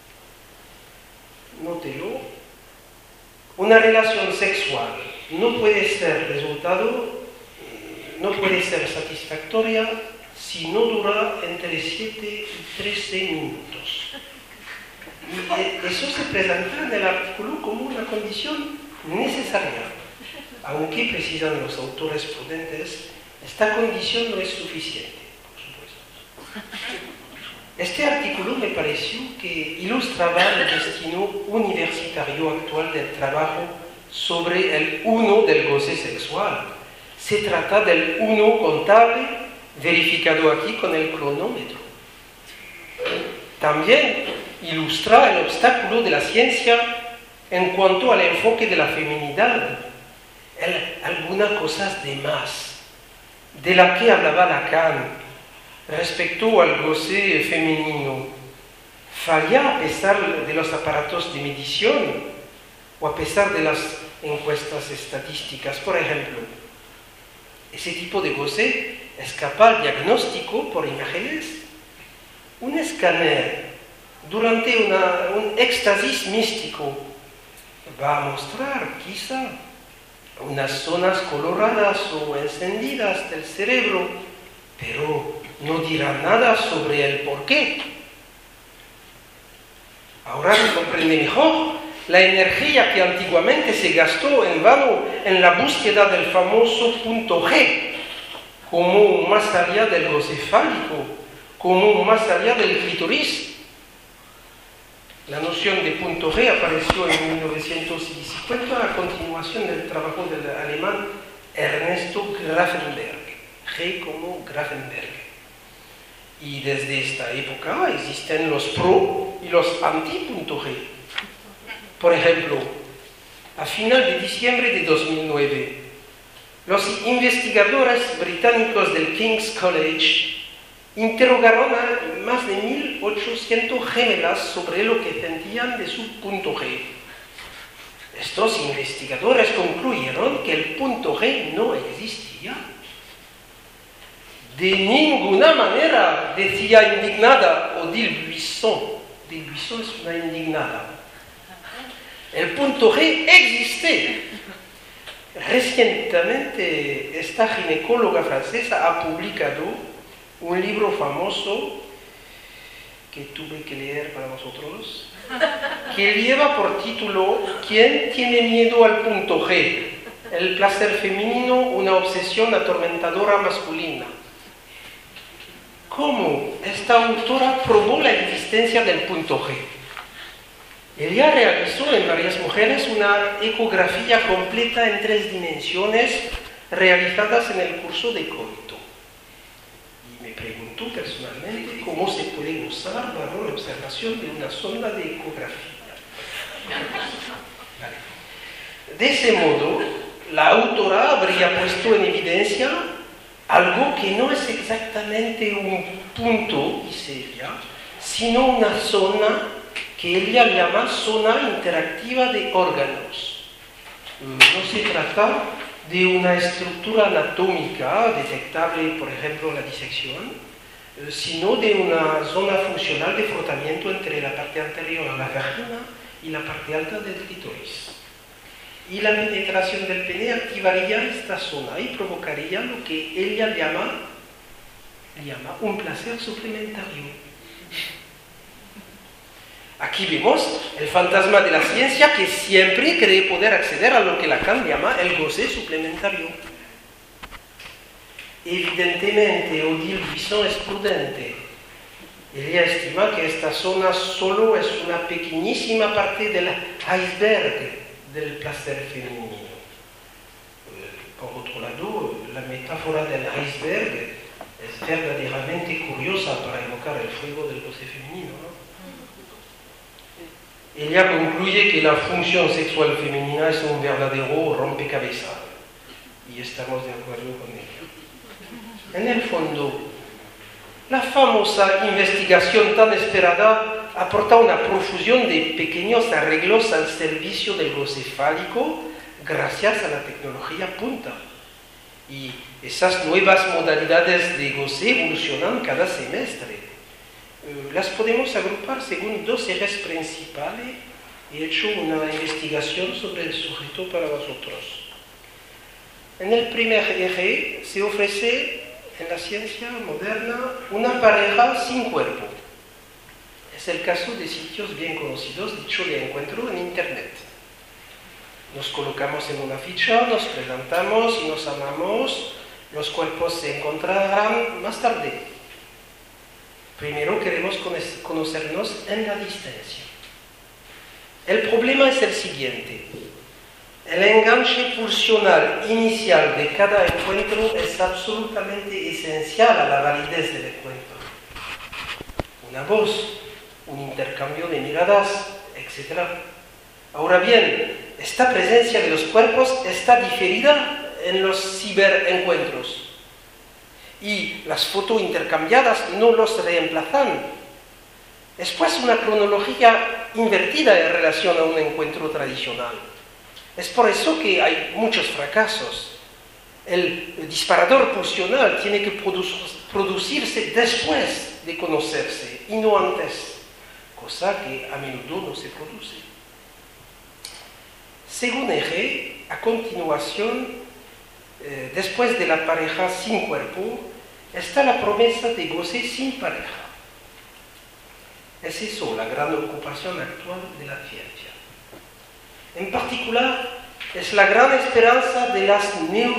Nótelo. Una relación sexual no puede ser satisfactoria si no dura entre 7 y 13 minutos. Y eso se presenta en el artículo como una condición necesaria. Aunque precisan los autores prudentes, esta condición no es suficiente, por supuesto. Este artículo me pareció que ilustraba el destino universitario actual del trabajo sobre el uno del goce sexual. Se trata del uno contable, verificado aquí con el cronómetro. También ilustra el obstáculo de la ciencia en cuanto al enfoque de la feminidad, algunas cosas de más, de la que hablaba Lacan respecto al goce femenino. Falla a pesar de los aparatos de medición o a pesar de las encuestas estadísticas. Por ejemplo, ese tipo de goce escapa al diagnóstico por imágenes. Un escáner durante un éxtasis místico va a mostrar quizá unas zonas coloradas o encendidas del cerebro, pero no dirá nada sobre el porqué. Ahora se comprende mejor la energía que antiguamente se gastó en vano en la búsqueda del famoso punto G, como más allá del goce fálico, como más allá del clítoris. La noción de punto G apareció en 1950 a continuación del trabajo del alemán Ernesto Grafenberg, G como Grafenberg. Y desde esta época existen los pro y los anti-punto G. Por ejemplo, a final de diciembre de 2009, los investigadores británicos del King's College interrogaron a más de 1.800 gemelas sobre lo que sentían de su punto G. Estos investigadores concluyeron que el punto G no existía. De ninguna manera, decía indignada Odile Buisson. Odile Buisson es una indignada. El punto G existe. Recientemente, esta ginecóloga francesa ha publicado un libro famoso que tuve que leer para vosotros, que lleva por título ¿Quién tiene miedo al punto G? El placer femenino, una obsesión atormentadora masculina. ¿Cómo esta autora probó la existencia del punto G? Ella realizó en varias mujeres una ecografía completa en 3 dimensiones realizadas en el curso de coito. Y me preguntó personalmente cómo se puede gozar bajo la observación de una sonda de ecografía. Vale. De ese modo, la autora habría puesto en evidencia algo que no es exactamente un punto, dice ella, sino una zona que ella llama zona interactiva de órganos. No se trata de una estructura anatómica detectable, por ejemplo, en la disección, sino de una zona funcional de frotamiento entre la parte anterior de la vagina y la parte alta del clítoris. Y la penetración del pene activaría esta zona y provocaría lo que ella llama un placer suplementario. Aquí vemos el fantasma de la ciencia que siempre cree poder acceder a lo que Lacan llama el goce suplementario. Evidentemente, Odile Buisson es prudente. Ella estima que esta zona solo es una pequeñísima parte del iceberg del placer femenino. Por otro lado, la metáfora del iceberg es verdaderamente curiosa para evocar el fuego del goce femenino, ¿no? Ella concluye que la función sexual femenina es un verdadero rompecabezas, y estamos de acuerdo con ella. En el fondo, la famosa investigación tan esperada aporta una profusión de pequeños arreglos al servicio del goce fálico gracias a la tecnología punta. Y esas nuevas modalidades de goce evolucionan cada semestre. Las podemos agrupar según 2 ejes principales. He hecho una investigación sobre el sujeto para vosotros. En el primer eje se ofrece en la ciencia moderna una pareja sin cuerpo. Es el caso de sitios bien conocidos, dicho de encuentro en Internet. Nos colocamos en una ficha, nos presentamos y nos amamos. Los cuerpos se encontrarán más tarde. Primero queremos conocernos en la distancia. El problema es el siguiente. El enganche pulsional inicial de cada encuentro es absolutamente esencial a la validez del encuentro. Una voz, un intercambio de miradas, etc. Ahora bien, esta presencia de los cuerpos está diferida en los ciberencuentros y las fotos intercambiadas no los reemplazan. Es pues una cronología invertida en relación a un encuentro tradicional. Es por eso que hay muchos fracasos. El disparador pulsional tiene que producirse después de conocerse y no antes, cosa que a menudo no se produce. Según Herré, a continuación, después de la pareja sin cuerpo, está la promesa de goce sin pareja. Es eso la gran ocupación actual de la ciencia. En particular, es la gran esperanza de las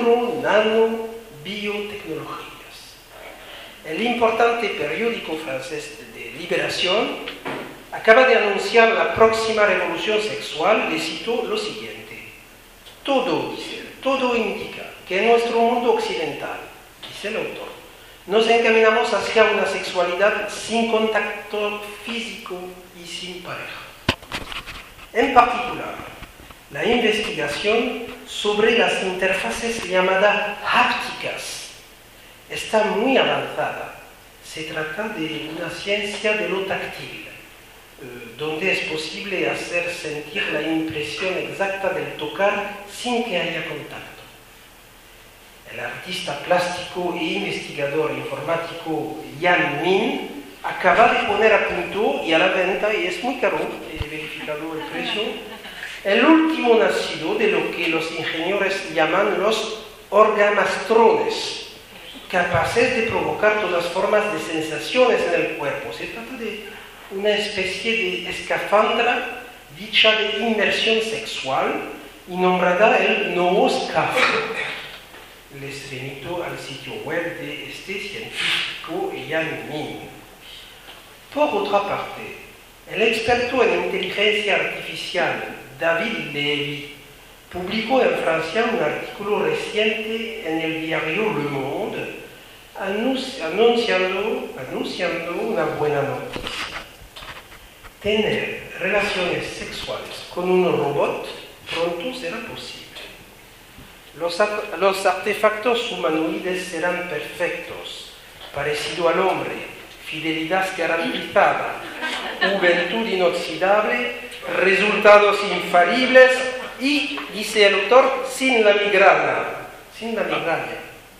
neuro-nano-biotecnologías. El importante periódico francés de Liberación acaba de anunciar la próxima revolución sexual. Le cito lo siguiente: todo indica que en nuestro mundo occidental, dice el autor, nos encaminamos hacia una sexualidad sin contacto físico y sin pareja. En particular, la investigación sobre las interfaces llamadas hápticas está muy avanzada. Se trata de una ciencia de lo táctil, donde es posible hacer sentir la impresión exacta del tocar sin que haya contacto. El artista plástico e investigador informático Yan Min acaba de poner a punto y a la venta, y es muy caro, he verificado el precio, el último nacido de lo que los ingenieros llaman los orgamastrones, capaces de provocar todas formas de sensaciones en el cuerpo. Se trata de una especie de escafandra dicha de inmersión sexual y nombrada el nooscaf. Les remito al sitio web de este científico Yan Min. Por otra parte, el experto en inteligencia artificial David Levy publicó en Francia un artículo reciente en el diario Le Monde anunciando una buena noticia. Tener relaciones sexuales con un robot pronto será posible. Los artefactos humanoides serán perfectos, parecido al hombre, fidelidad garantizada, juventud inoxidable, resultados infalibles y, dice el autor, sin la migraña. Sin la migraña.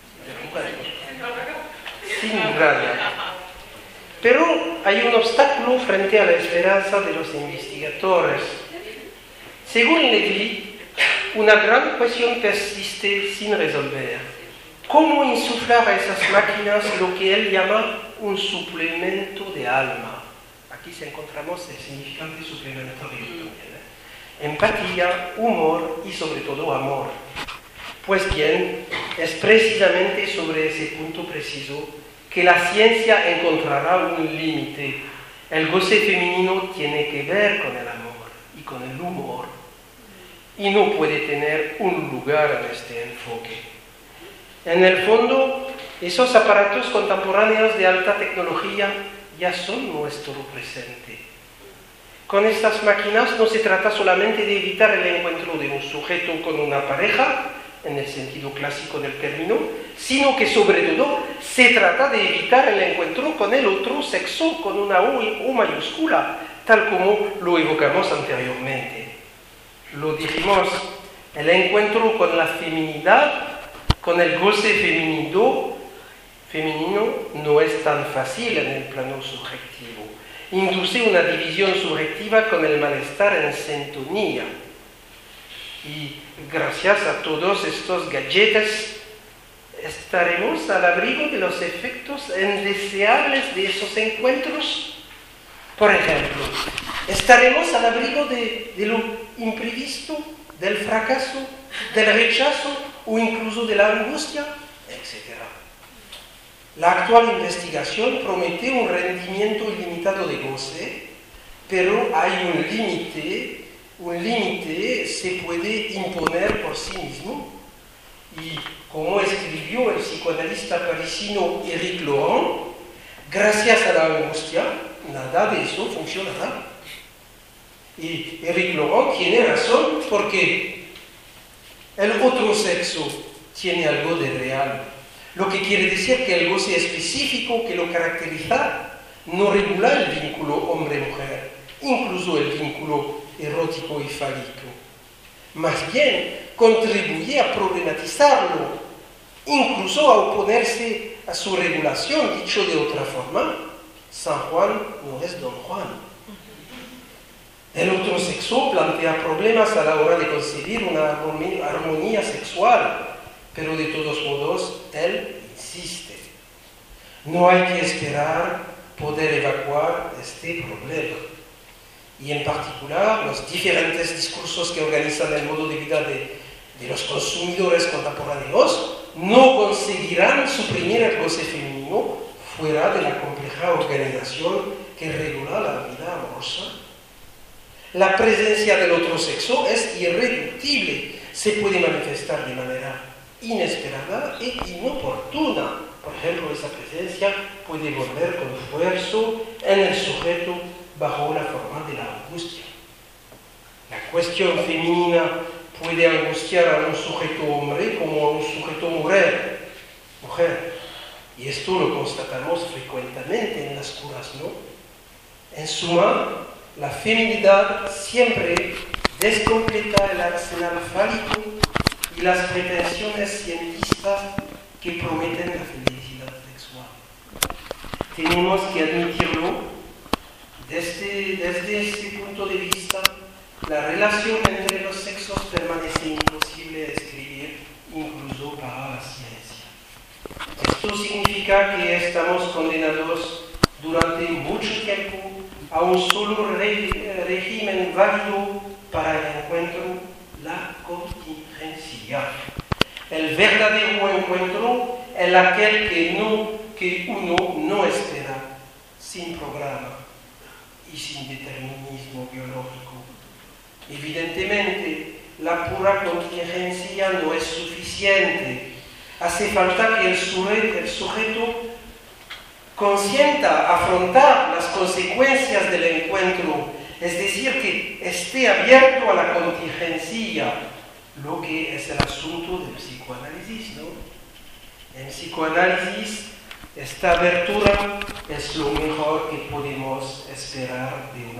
Sin migraña. Pero hay un obstáculo frente a la esperanza de los investigadores. Según Levy, una gran cuestión persiste sin resolver. ¿Cómo insuflar a esas máquinas lo que él llama un suplemento de alma? Aquí se encontramos el significante suplementario también. Empatía, humor y sobre todo amor. Pues bien, es precisamente sobre ese punto preciso que la ciencia encontrará un límite. El goce femenino tiene que ver con el amor y con el humor, y no puede tener un lugar en este enfoque. En el fondo, esos aparatos contemporáneos de alta tecnología ya son nuestro presente. Con estas máquinas no se trata solamente de evitar el encuentro de un sujeto con una pareja, en el sentido clásico del término, sino que sobre todo se trata de evitar el encuentro con el otro sexo con una U mayúscula, tal como lo evocamos anteriormente. Lo dijimos, el encuentro con la feminidad, con el goce femenino no es tan fácil en el plano subjetivo. Induce una división subjetiva con el malestar en sintonía. Y gracias a todos estos gadgets estaremos al abrigo de los efectos indeseables de esos encuentros. Por ejemplo, estaremos al abrigo de lo imprevisto, del fracaso, del rechazo o incluso de la angustia, etc. La actual investigación promete un rendimiento ilimitado de goce, pero hay un límite se puede imponer por sí mismo, y como escribió el psicoanalista parisino Éric Laurent, gracias a la angustia, nada de eso funcionará. Y Éric Laurent tiene razón porque el otro sexo tiene algo de real, lo que quiere decir que el goce específico que lo caracteriza no regula el vínculo hombre-mujer, incluso el vínculo erótico y fálico. Más bien, contribuye a problematizarlo, incluso a oponerse a su regulación. Dicho de otra forma, San Juan no es Don Juan. El otro sexo plantea problemas a la hora de concebir una armonía sexual, pero de todos modos, él insiste. No hay que esperar poder evacuar este problema. Y en particular, los diferentes discursos que organizan el modo de vida de los consumidores contemporáneos no conseguirán suprimir el goce femenino fuera de la compleja organización que regula la vida amorosa. La presencia del otro sexo es irreductible, se puede manifestar de manera inesperada e inoportuna. Por ejemplo, esa presencia puede volver con esfuerzo en el sujeto bajo la forma de la angustia. La cuestión femenina puede angustiar a un sujeto hombre como a un sujeto mujer. Y esto lo constatamos frecuentemente en las curas, ¿no? En suma, la feminidad siempre descompleta el arsenal fálico y las pretensiones cientistas que prometen la felicidad sexual. Tenemos que admitirlo. Desde ese punto de vista, la relación entre los sexos permanece imposible de describir, incluso para la ciencia. Esto significa que estamos condenados durante mucho tiempo a un solo régimen válido para el encuentro, la contingencia. El verdadero encuentro es aquel que uno no espera, sin programa y sin determinismo biológico. Evidentemente, la pura contingencia no es suficiente. Hace falta que el sujeto consienta afrontar las consecuencias del encuentro, es decir, que esté abierto a la contingencia, lo que es el asunto del psicoanálisis, ¿no? En psicoanálisis, esta abertura es lo mejor que podemos esperar de una